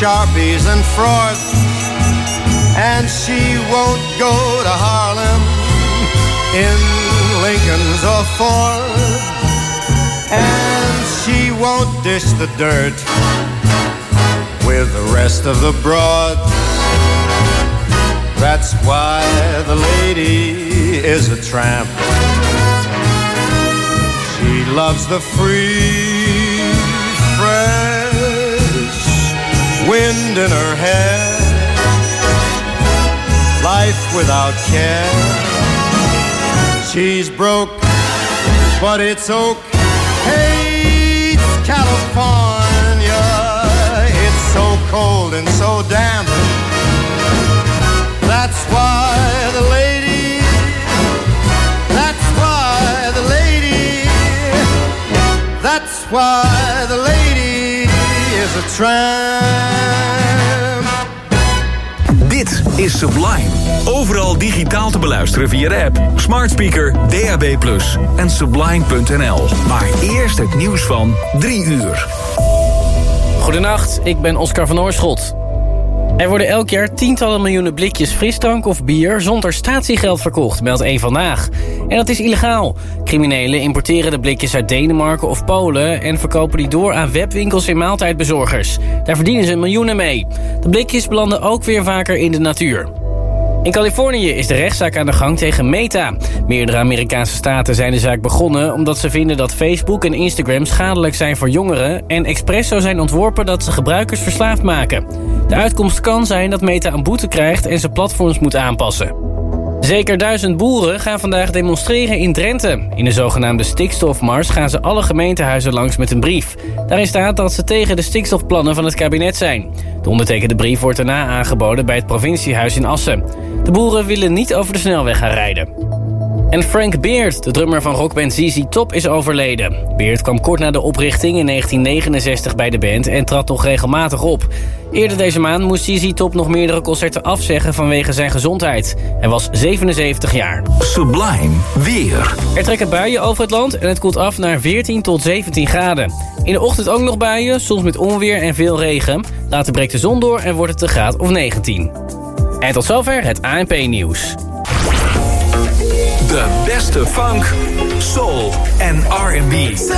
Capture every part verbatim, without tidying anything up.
Sharpies and fraud. And she won't go to Harlem in Lincoln's or Ford. And she won't dish the dirt with the rest of the broads. That's why the lady is a tramp. She loves the free, fresh wind in her hair, life without care. She's broke, but it's okay. It's California. It's so cold and so damp. That's why the lady, that's why the lady, that's why the lady is a tramp. Dit is Sublime. Overal digitaal te beluisteren via de app, smart speaker, D A B plus en sublime punt n l. Maar eerst het nieuws van drie uur. Goedenacht, ik ben Oscar van Oorschot. Er worden elk jaar tientallen miljoenen blikjes frisdrank of bier zonder statiegeld verkocht, meldt Eén Vandaag. En dat is illegaal. Criminelen importeren de blikjes uit Denemarken of Polen en verkopen die door aan webwinkels en maaltijdbezorgers. Daar verdienen ze miljoenen mee. De blikjes belanden ook weer vaker in de natuur. In Californië is de rechtszaak aan de gang tegen Meta. Meerdere Amerikaanse staten zijn de zaak begonnen omdat ze vinden dat Facebook en Instagram schadelijk zijn voor jongeren en expres zo zijn ontworpen dat ze gebruikers verslaafd maken. De uitkomst kan zijn dat Meta een boete krijgt en zijn platforms moet aanpassen. Zeker duizend boeren gaan vandaag demonstreren in Drenthe. In de zogenaamde stikstofmars gaan ze alle gemeentehuizen langs met een brief. Daarin staat dat ze tegen de stikstofplannen van het kabinet zijn. De ondertekende brief wordt daarna aangeboden bij het provinciehuis in Assen. De boeren willen niet over de snelweg gaan rijden. En Frank Beard, de drummer van rockband Z Z Top, is overleden. Beard kwam kort na de oprichting in negentien negenenzestig bij de band en trad toch regelmatig op. Eerder deze maand moest Z Z Top nog meerdere concerten afzeggen vanwege zijn gezondheid. Hij was zevenenzeventig jaar. Sublime weer. Er trekken buien over het land en het koelt af naar veertien tot zeventien graden. In de ochtend ook nog buien, soms met onweer en veel regen. Later breekt de zon door en wordt het een graad of negentien. En tot zover het A N P-nieuws. De beste funk, soul en R en B.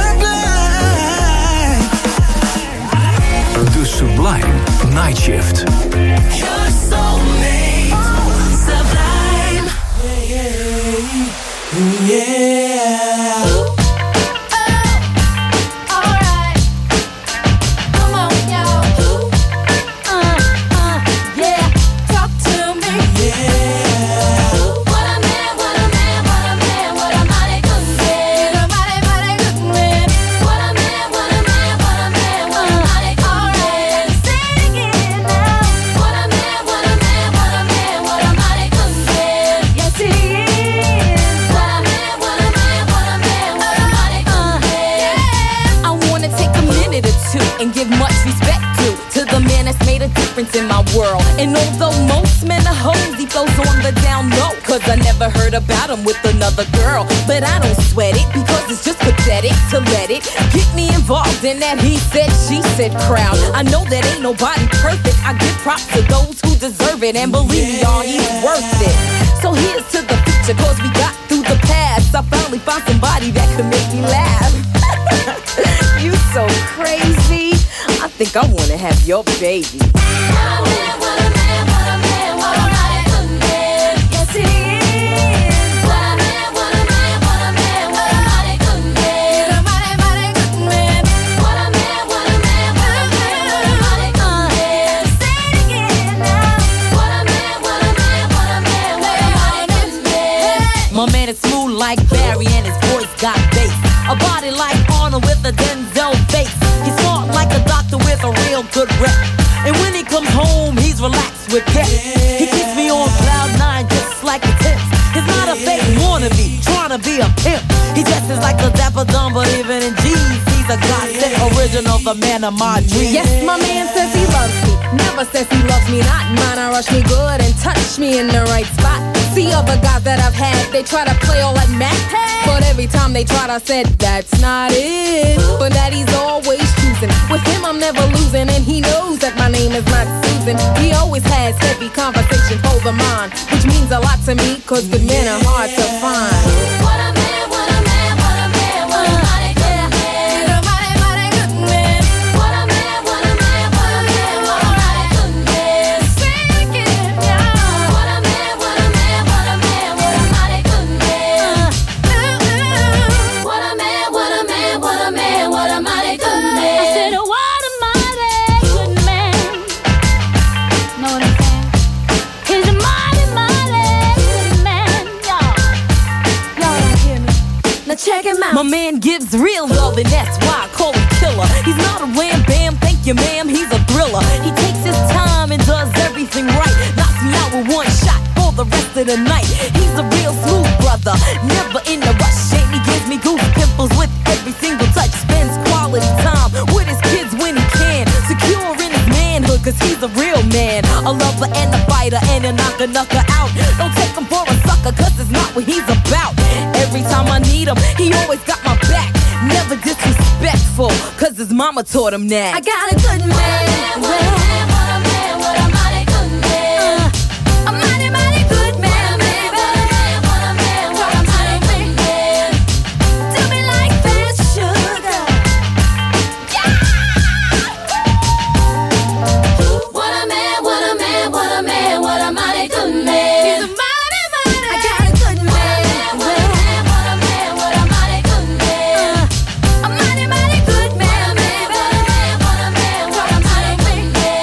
De Sublime Night Shift. Your soulmate, Sublime. Yeah, yeah. Ooh, oh, alright. Come on, y'all. Ooh, uh, uh, yeah. Talk to me. Yeah. Ooh, what a man, what a man, what a man, what a mighty good man. What a mighty, mighty good man. What a man, what a man, what a man, what a mighty good man. Say it again now. What a man, what a man, what a man, what a mighty good man. Yes, he is. What a man, what a man, what a man, what a mighty good man. I wanna take a minute or two and give much respect to to the man that's made a difference in my world. And although most men are hoes, he flows on the down low. Cause I never heard about him with another girl. But I don't sweat it because it's just pathetic to let it get me involved in that he said, she said crowd. I know that ain't nobody perfect. I give props to those who deserve it. And believe me, y'all, he's worth it. So here's to the future cause we got through the past. I finally found somebody that could make me laugh. You so crazy. I think I wanna have your baby. What a man, what a man, what a man, what a mighty good man. Yes, he is. What a man, what a man, what a man, what a mighty good man. What a mighty, mighty good man. What a man, what a man, what a man, what a mighty good man. Say it again now. What a man, what a man, what a man, what a mighty good man. My man is smooth like Barry and his voice got bass. A body like Arnold with a Denzel face. He's smart like a doctor with a real good rep. And when he comes home, he's relaxed with pep. He keeps me on cloud nine just like a tip. He's not a fake wannabe, trying to be a pimp. He dresses like a dapper dumb, but even in jeans, he's a godsend original, the man of my dreams. Yes, my man says he loves me, never says he loves me not. Mine, I rush me good and touch me in the right spot. See other guys that I've had, they try to play all like Mac. But every time they tried, I said, that's not it. But that he's always choosing. With him, I'm never losing, and he knows that my name is not Susan. He always has heavy conversation for the mind, which means a lot to me, cause good men are hard to find. What a man, what a man, what a man, what a mighty good man. He's a mighty, mighty good man. What a man, what a man, what a man, what a mighty good man. Sing it, y'all. What a man, what a man, what a man, what a mighty good man. What a man, what a man, what a man, what a mighty good man. I said, oh, what a mighty good man. Know what I'm saying? He's a mighty, mighty good man, y'all. Y'all don't hear me. Now check him out. My man gives real love and that's why I call him killer. He's not a wham bam, thank you ma'am, he's a thriller. He takes his time and does everything right. Knocks me out with one shot for the rest of the night. He's a real smooth brother, never in a rush. And he gives me goose pimples with every single touch. Spends quality time with his kids when he can. Secure in his manhood cause he's a real man. A lover and a fighter and a knocker knocker out. Don't take him for a sucker cause it's not what he's about. Every time I need him, he always got my back. Never disrespectful cause his mama taught him that. I got a good man. What a man, what a man, what a mighty good man. A mighty, mighty good man, baby. What a man, what a mighty good man. Do me like that, sugar. What a man, what a man, what a man, what a mighty good He's man. a mighty, mighty. I got a good man. What a man, what a man, what a mighty good man. A mighty, mighty good man, baby. What a man, what a man, what a mighty good man.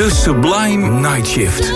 De Sublime Night Shift.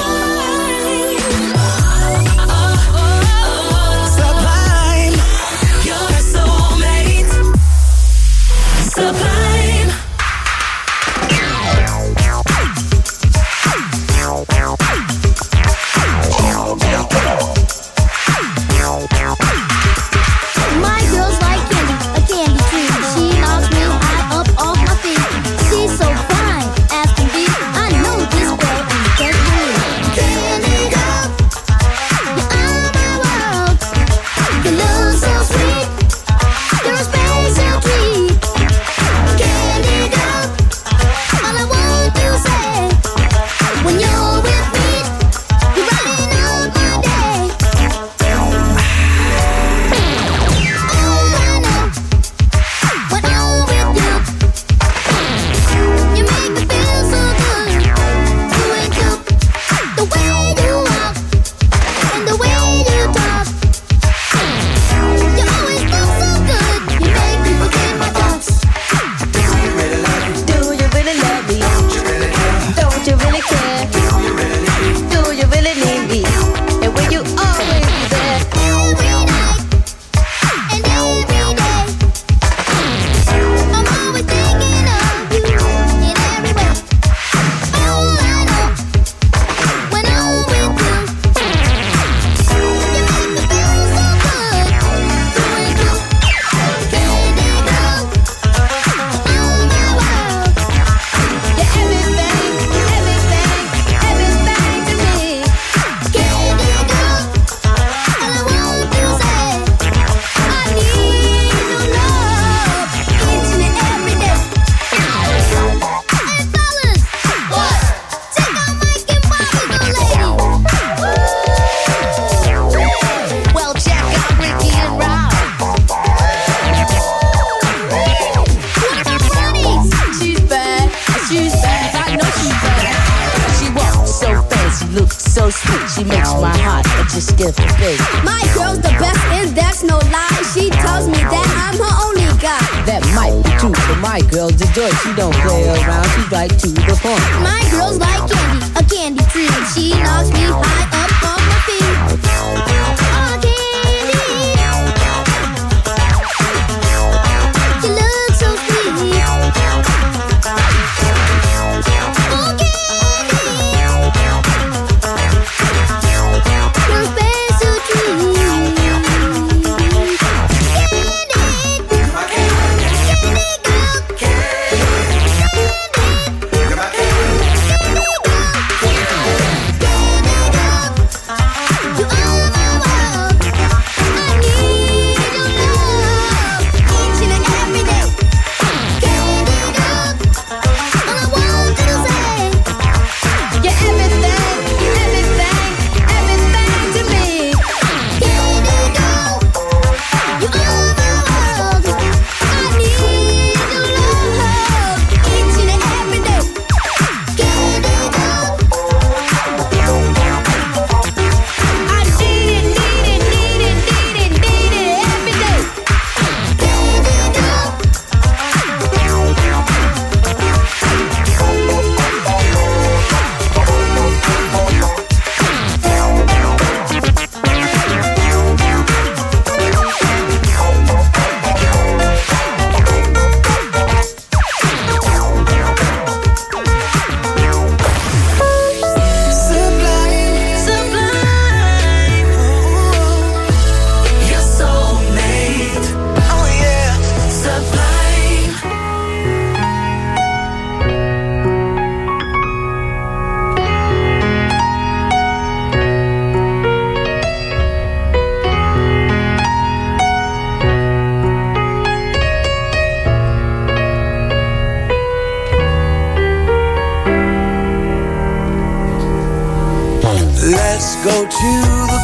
Let's go to the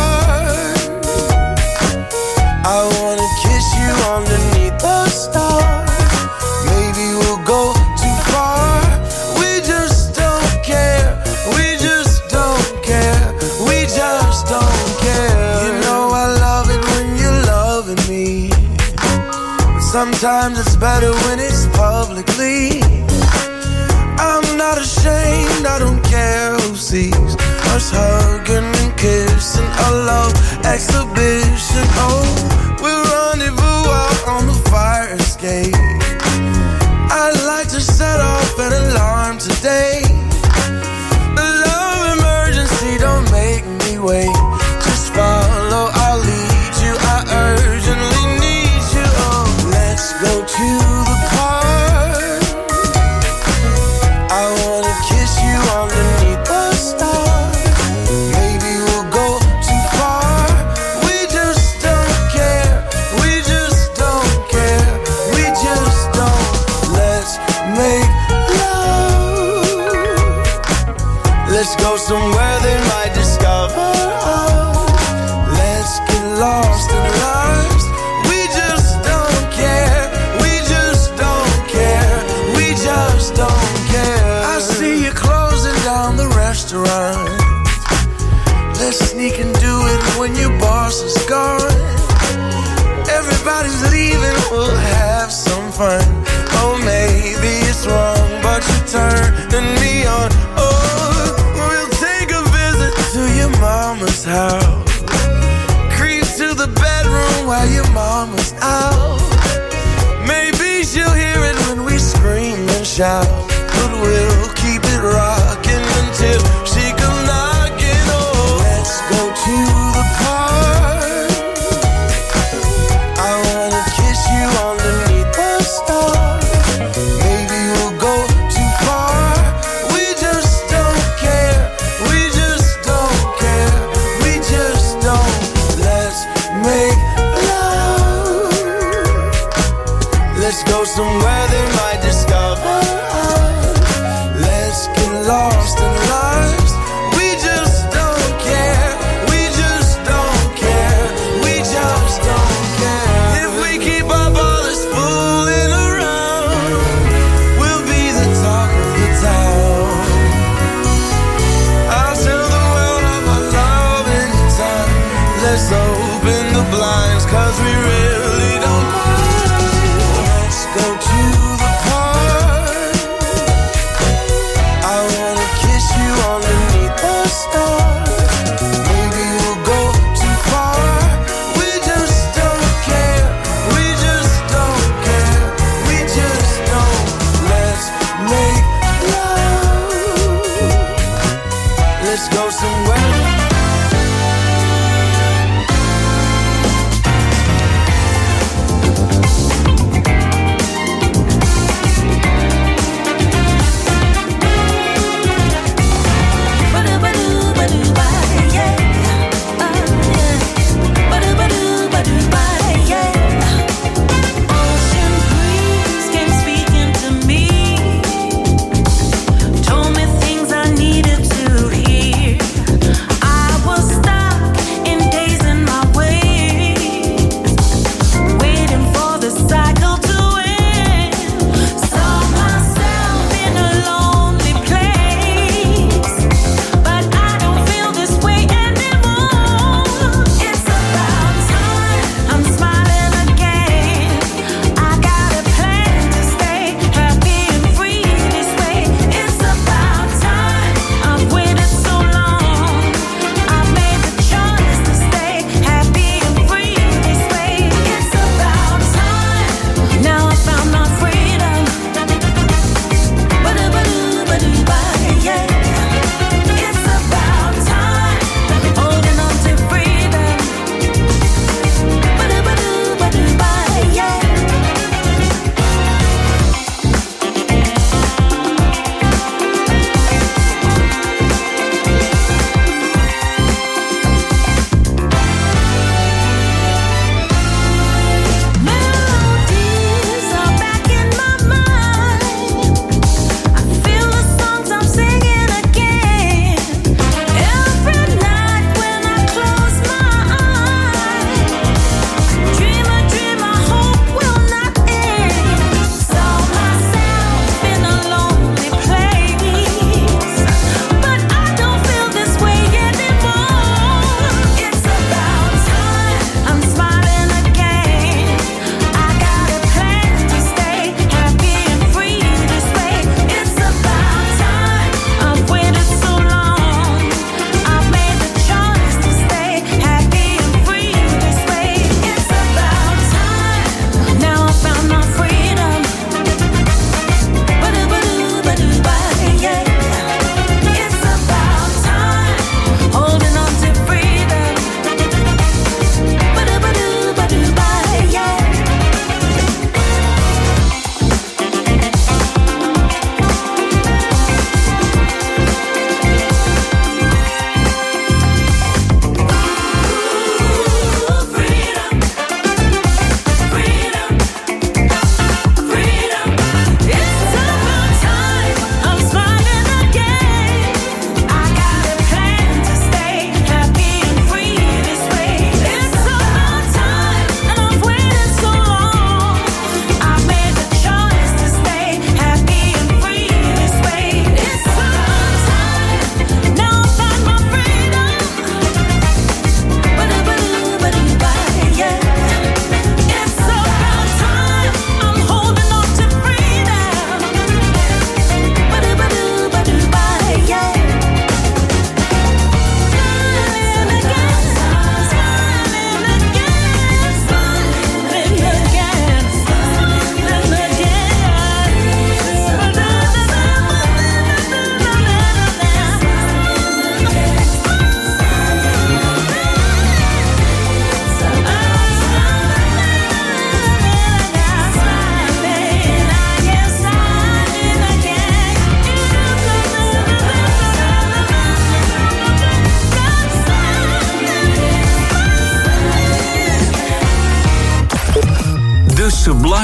park. I wanna kiss you underneath the stars. Maybe we'll go too far. We just don't care. We just don't care. We just don't care. You know I love it when you're loving me. But sometimes it's better when it's publicly. I'm not ashamed sees us hugging and kissing, a love exhibition. Oh, we'll rendezvous out on the fire escape. I'd like to set off an alarm today. A love emergency, don't make me wait. Just follow, I'll lead you. I urgently need you. Oh, let's go to the park. I wanna kiss you underneath the stars. Maybe we'll go too far. We just don't care. We just don't care. We just don't. Let's make love. Let's go somewhere they might discover us. Let's get lost in lives. We just don't care. We just don't care. We just don't care. I see you closing down the restaurant. Let's sneak and do it when your boss is gone. Everybody's leaving, we'll have some fun. Oh, maybe it's wrong, but you're turning me on. Oh, we'll take a visit to your mama's house. Creep to the bedroom while your mama's out. Maybe she'll hear it when we scream and shout. But we'll keep it rocking until she comes knocking. Oh, let's go to the park. I wanna kiss you underneath the stars. Maybe we'll go too far. We just don't care. We just don't care. We just don't. Let's make love. Let's go somewhere they might discover us. Let's get lost in lives. We just don't care. We just don't care. We just don't care. If we keep up all this fooling around, we'll be the talk of the town. I'll tell the world of our love anytime. Let's open the blinds, cause we really don't mind. Let's go to the park. I wanna kiss you underneath the stars. Maybe we'll go too far. We just don't care. We just don't care. We just don't. Let's make love. Let's go somewhere. Ocean breeze came speaking to me, told me things I needed to hear.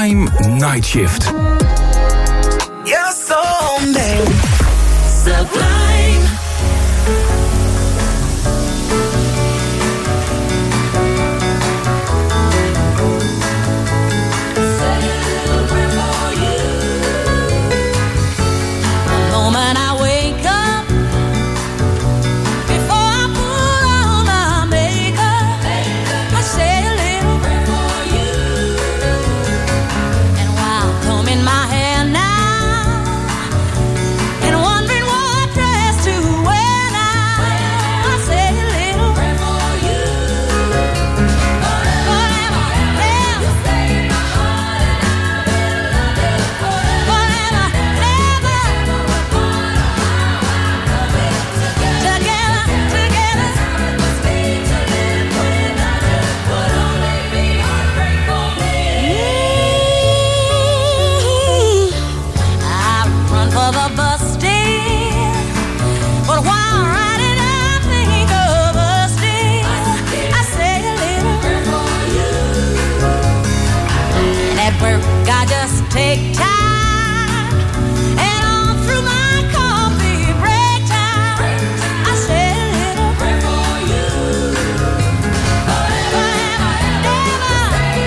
Sublime Night Shift. You're so mean. Sublime. Take time, and all through my coffee break time, I say a little prayer for you. Forever and ever,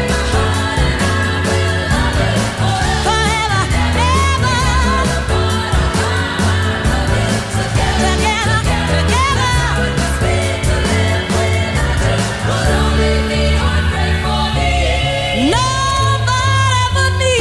forever and ever, together, together, but only me or pray for me. Nobody but me.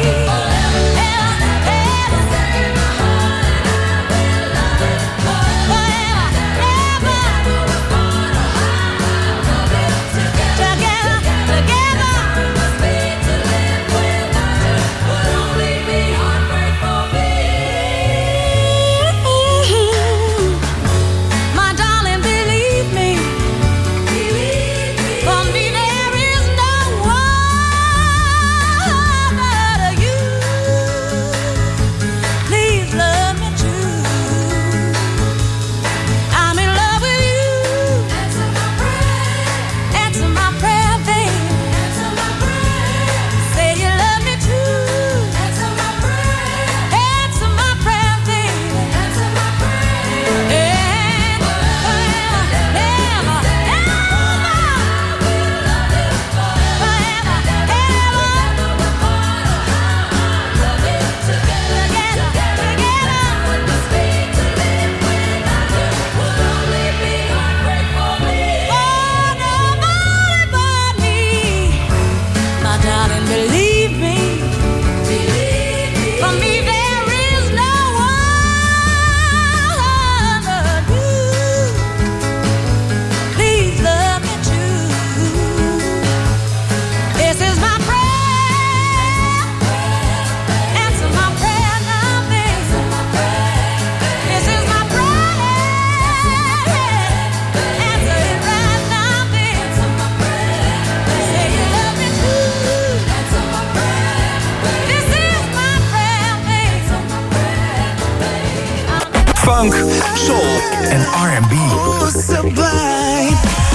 Funk, soul en R and B. Oh, sublime.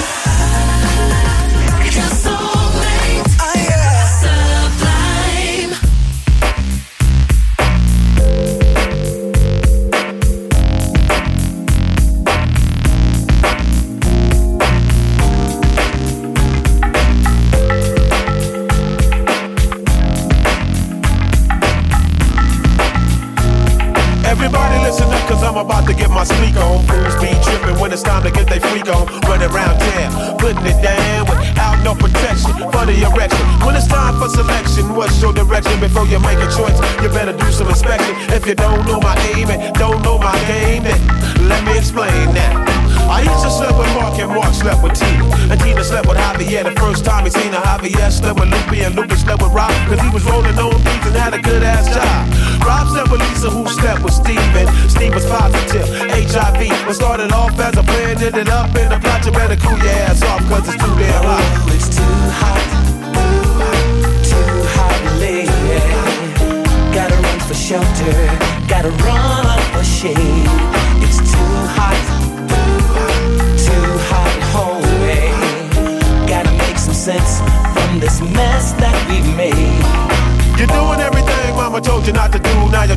About to get my speak on. Fools be tripping when it's time to get they freak on. Running around town, putting it down without no protection for the erection. When it's time for selection, what's your direction? Before you make a choice, you better do some inspection. If you don't know my aim and don't know my game, then let me explain that. I used to sleep with Mark and Mark slept with Tina. And Tina slept with Javier the first time he seen her. Javier slept with Lupe and Lupe slept with Rob, cause he was rolling on beats and had a good ass job. Rob slept with Lisa who slept with Steven. Steve was positive, H I V. What started off as a plan ended up in a plot. You better cool your ass off cause it's too damn hot. Oh, it's too hot, too hot, lady. Gotta run for shelter, gotta run for shade. It's too hot, too hot, homie. Gotta make some sense from this mess that we've made.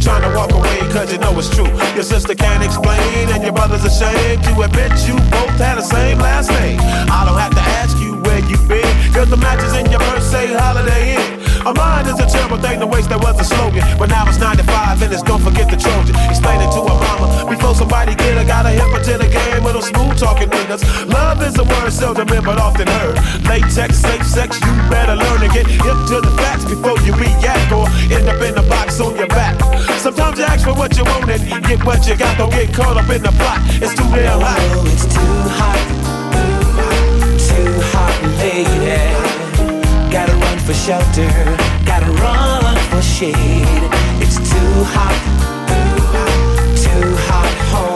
trying to walk away cause you know it's true. Your sister can't explain and your brother's ashamed to admit you both had the same last name. I don't have to ask you where you've been, cause the matches in your purse say Holiday Inn. A mind is a terrible thing to waste, that was a slogan. But now it's ninety-five and it's don't forget the Trojan. Explaining to her mama, before somebody get her, gotta hip her to the game with them smooth talking niggas. Love is a word seldom in but often heard. Latex, safe sex, you better learn to get hip to the facts before you react or end up in the box on your back. Sometimes you ask for what you want and get what you got. Don't get caught up in the plot, it's too damn hot. Oh, it's too hot, too hot, lady. Gotta run for shelter, gotta run for shade. It's too hot, too hot,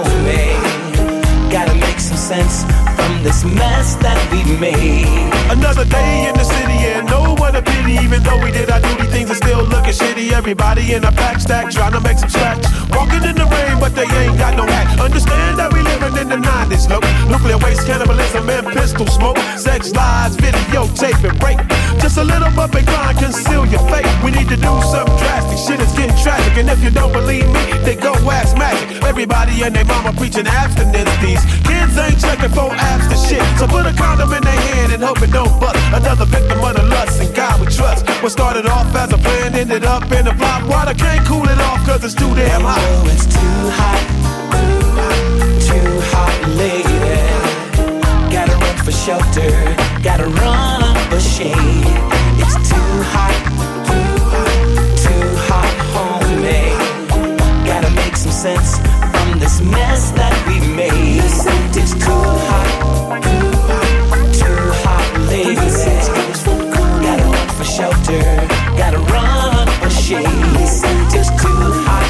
homie. Gotta make some sense from this mess that we've made. Another day in the city and no one a pity. Even though we did our duty, things are still looking shitty. Everybody in a pack stack trying to make some scratch. Walking in the rain, but they ain't got no hat. Understand that we living in the nineties, look. Nuclear waste, cannibalism, and pistol smoke. Sex, lies, videotape, and rape. Just a little bump and grind, conceal your fate. We need to do something drastic, shit is getting tragic. And if you don't believe me, then go ask Magic. Everybody and their mama preaching abstinence. These kids ain't checking for apps to shit. So put a condom in their hand and hope it don't bust. Another victim of the lust and God we trust. What started off as a plan ended up in a flop. Water can't cool it off cause it's too damn hot. Oh, it's too hot, too hot, lady. Gotta run for shelter, gotta run for shade. It's too hot, too hot, homie. Gotta make some sense from this mess that we made. It's too hot, too hot, lady. Gotta run for shelter, gotta run for shade. It's too hot,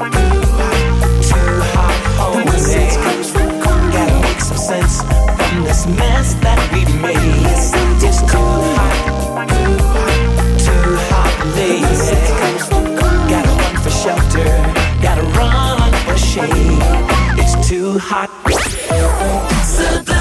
too hot, homie. Gotta make some sense from this mess that we made. It's too hot, too hot, lady. Gotta run for shelter, gotta run for shade. It's too hot. Sublime.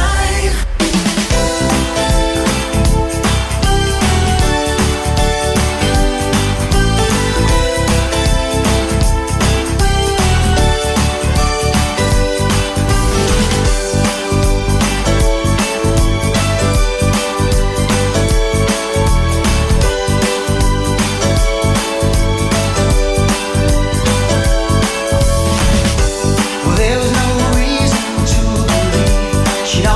She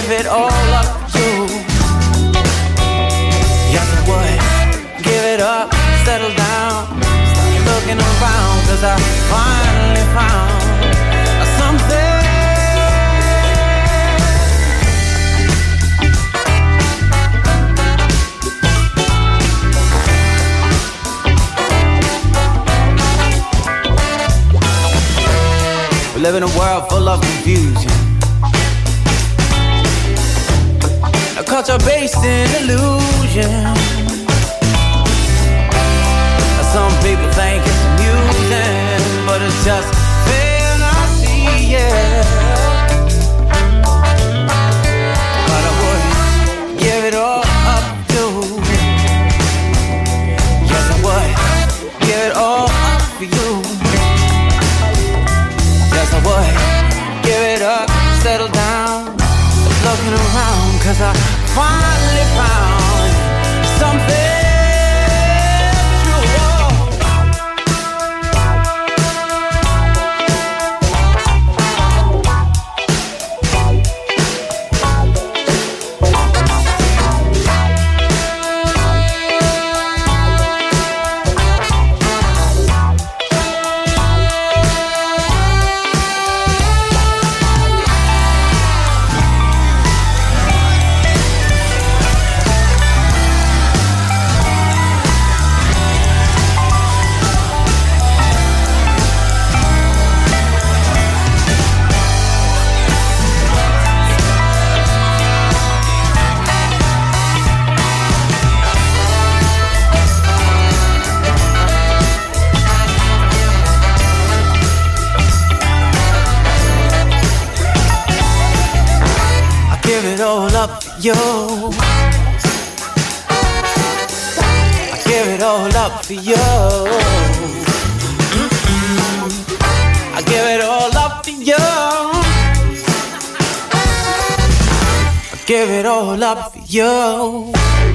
give it all up to you. Yes, I would give it up, settle down, stop looking around, cause I finally found something. We live in a world full of confusion, a culture based in illusion. Some people think it's amusing, but it's just fantasy, yeah. But I would give it all up to. Yes, I would give it all up for you. Yes, I would give it up, settle down, looking around, cause I finally found something. Yo, I give it all up for you. I give it all up for you. I give it all up for you.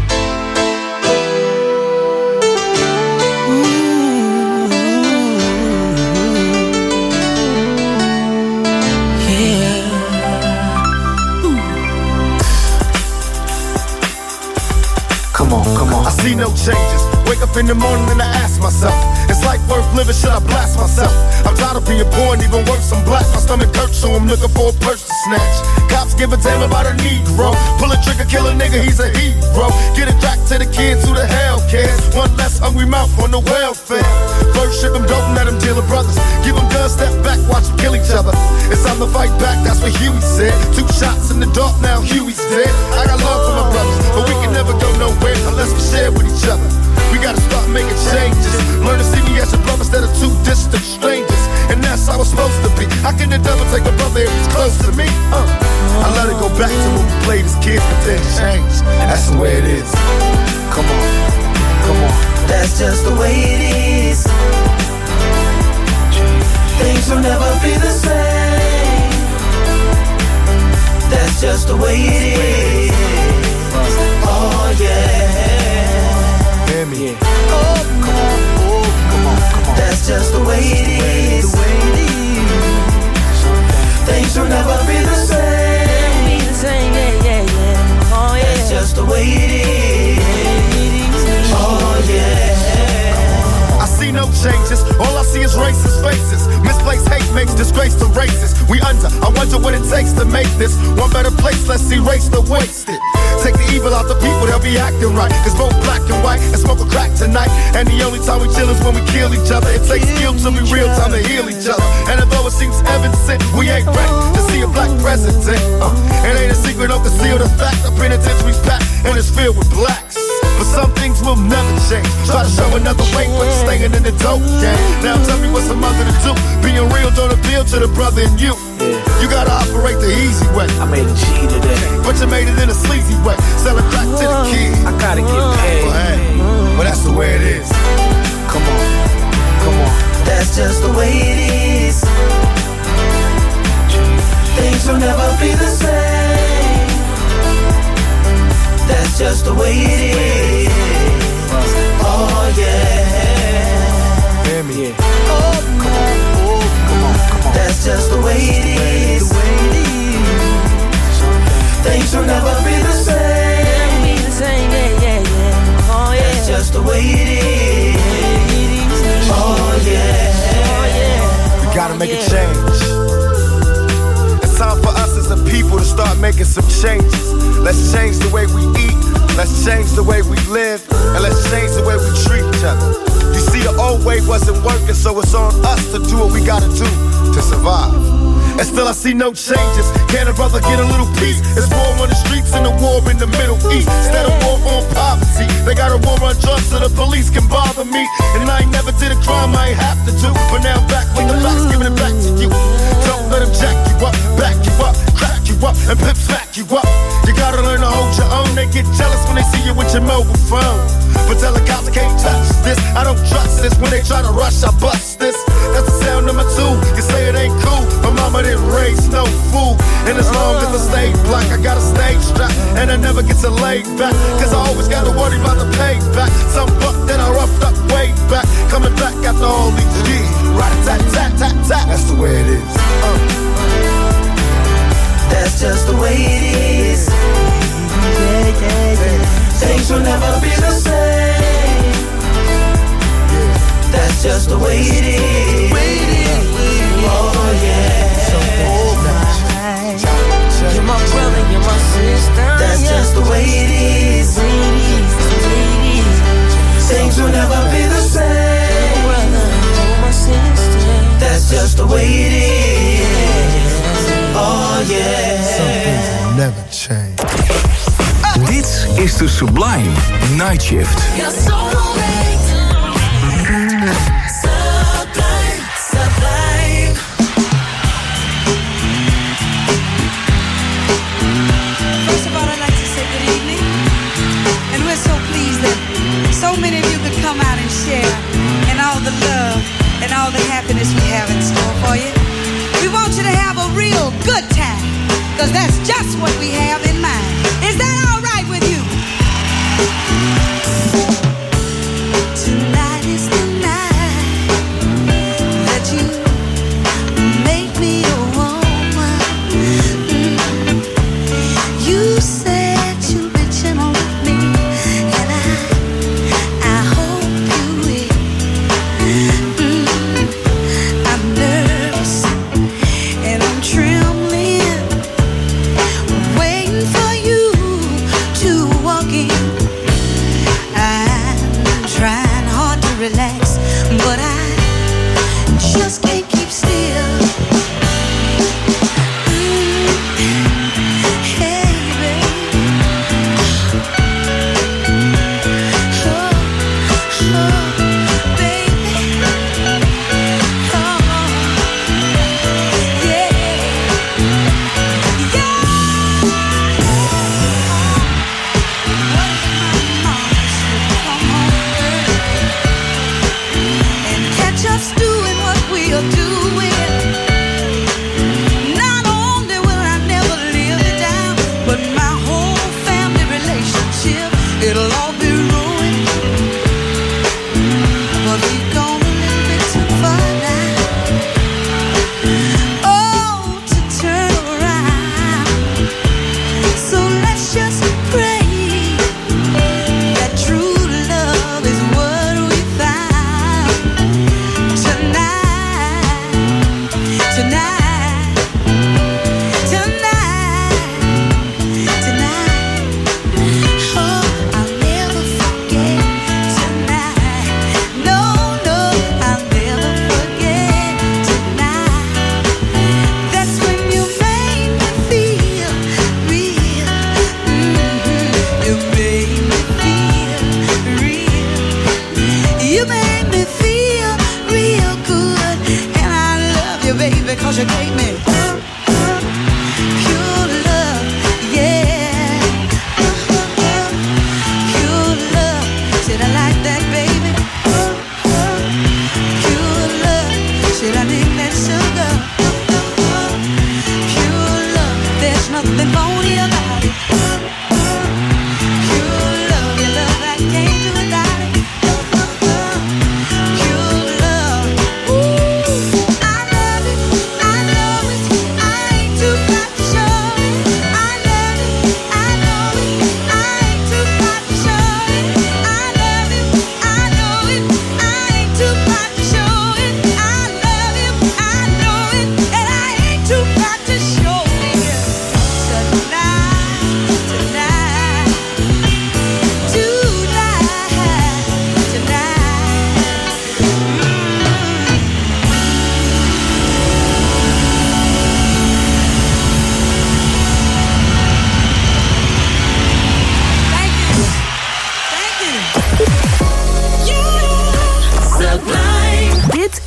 I see no changes. Wake up in the morning and I ask myself, is life worth living? Should I blast myself? I'm tired of being poor and even worse, I'm black. My stomach hurts, so I'm looking for a purse to snatch. Cops give a damn about a Negro. Pull a trigger, kill a nigga, he's a hero. Get it back to the kids who the hell cares. One less hungry mouth on the welfare. First ship them dope and let them deal with brothers. Give them guns, step back, watch them kill each other. It's time to fight back, that's what Huey said. Two shots in the dark, now Huey's dead. I got love for my brothers, but we can never go nowhere unless we share with each other. We gotta start making changes. Learn to see me as a brother instead of two distant strangers. And that's how it's supposed to be. How can the devil take a brother if he's close to me? Uh. I let it go back to when we played as kids, but then changed. That's the way it is. Come on, come on. That's just the way it is. Things will never be the same. That's just the way it is. Oh yeah. Hear me. Yeah. Oh, come on, oh, come on, come on. That's just the way it is. The way it is. Things will never be the same. Be the same, yeah, yeah, yeah. Oh yeah. That's just the way it is. Oh yeah. I see no changes. All I see is racist faces. Misplaced hate makes disgrace to races. We under. I wonder what it takes to make this one better place. Let's erase the wasted. Take the evil out the people, they'll be acting right. Cause both black and white and smoke a crack tonight. And the only time we chill is when we kill each other. It takes skill to be real time to heal each other. And although it seems evident, we ain't ready to see a black president. Uh, it ain't a secret, don't conceal the fact. The penitentiary's packed and it's filled with blacks. But some things will never change. Try to show another way, but you're staying in the dope game. Now tell me what's a mother to do. Being real don't appeal to the brother in you. You gotta operate the easy way. I made a G today, but you made it in a sleazy way. Sell it back to the kids. I gotta get paid. Well, hey, well that's the way it is. Come on, come on. That's just the way it is. Things will never be the same. That's just the way it is. Oh yeah. Hear me. Yeah. Oh, come on, oh, come on, come on. That's just the way it is. Things will never be the same. Never be the same, yeah, yeah, yeah. Oh yeah. That's just the way it is. Oh yeah. Oh yeah. We gotta make yeah. a change. It's time for us as a people to start making some changes. Let's change the way we eat. Let's change the way we live. And let's change the way we treat each other. You see, the old way wasn't working, so it's on us to do what we gotta do to survive. And still I see no changes. Can a brother get a little peace? It's war on the streets and a war in the Middle East. Instead of war on poverty, they got a war on drugs so the police can bother me. And I ain't never did a crime I ain't have to do. But now I'm back with the facts, giving it back to you. Don't let them jack you up, back you up, crack you up, and pimp smack you up. You gotta learn to hold your own. They get jealous when they see you with your mobile phone. But tell the cops I can't touch this. I don't trust this. When they try to rush, I bust this. That's the sound number two. You say it ain't cool. My mama didn't raise no fool. And as long as I stay black, I got a stage strap. And I never get to lay back. Cause I always gotta worry about the payback. Some buck that I roughed up way back. Coming back after all these years. Rat-a-tat-tat-tat-tat. That's the way it is. Uh. That's just the way it is. Yeah, yeah, yeah. Things will never be the same. That's just the way it is. Oh yeah. You're my brother, you're my sister. That's yeah. just the way it is. Things will never be the same. Brother, you're my sister. That's just the way it is. Oh yeah. Some things will never change. Dit is de Sublime Night Shift. You're so right. Sublime, sublime. First of all, I'd like to say good evening. And we're so pleased that so many of you could come out and share in all the love and all the happiness we have in store for you. We want you to have a real good time, because that's just what we have in mind. Is that all right with you?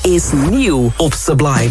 is nieuw op Sublime.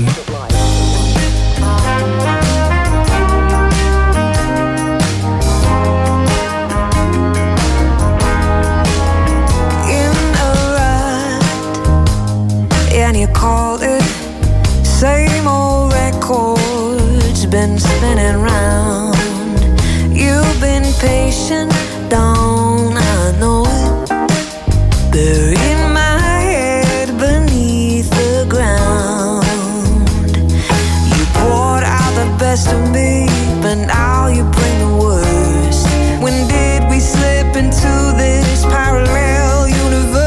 And you called it same old records been spinning round. You've been patient, don't I know it? Burying my head beneath the ground. You poured out the best of me, but now you bring the worst. When did we slip into this parallel universe?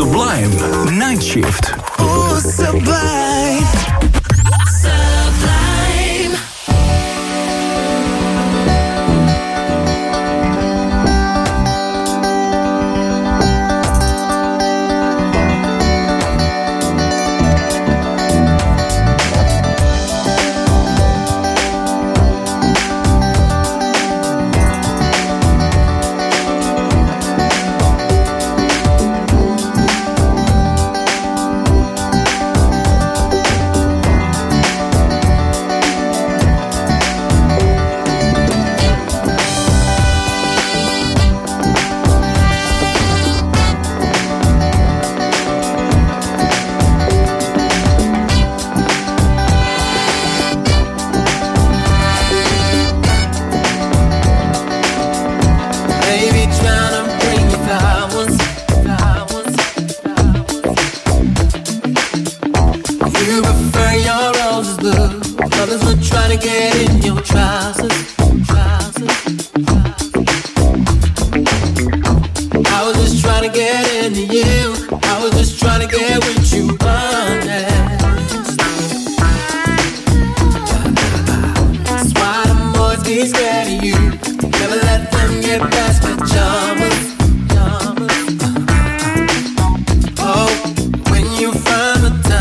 Sublime Night Shift. Oh, Sublime. Sublime.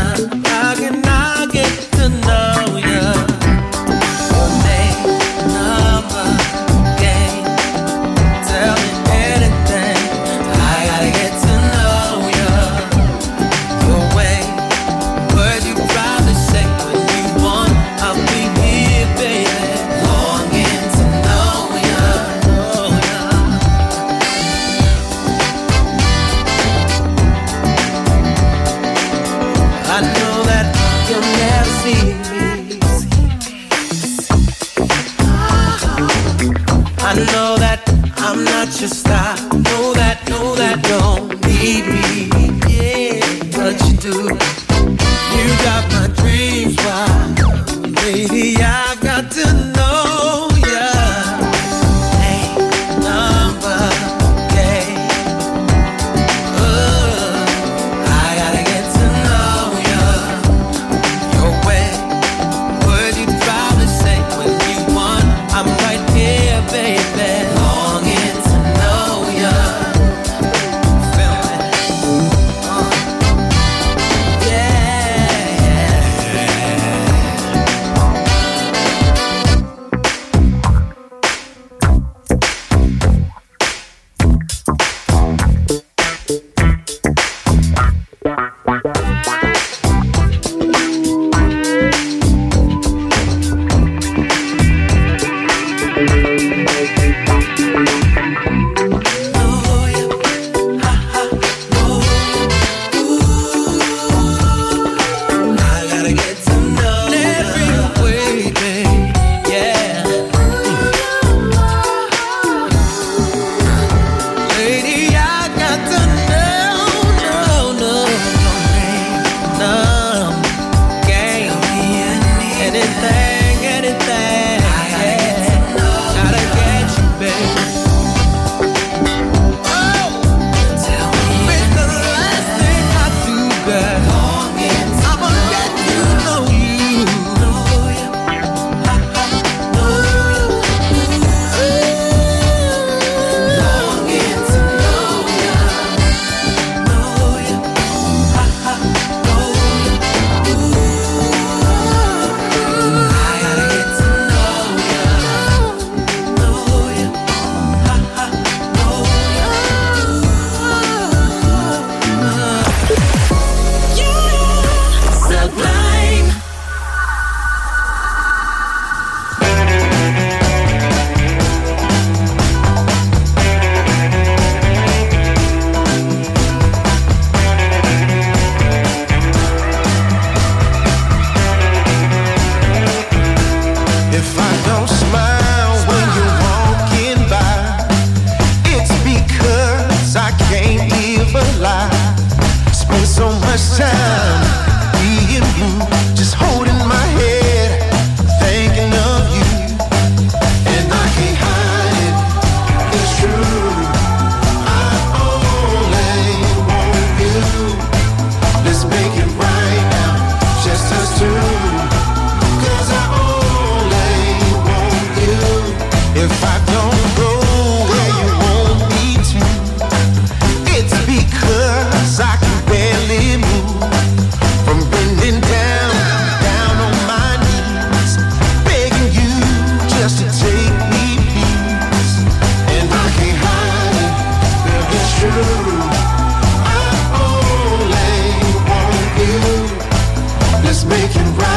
How can I get to know you? May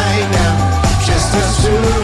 right now, just us two.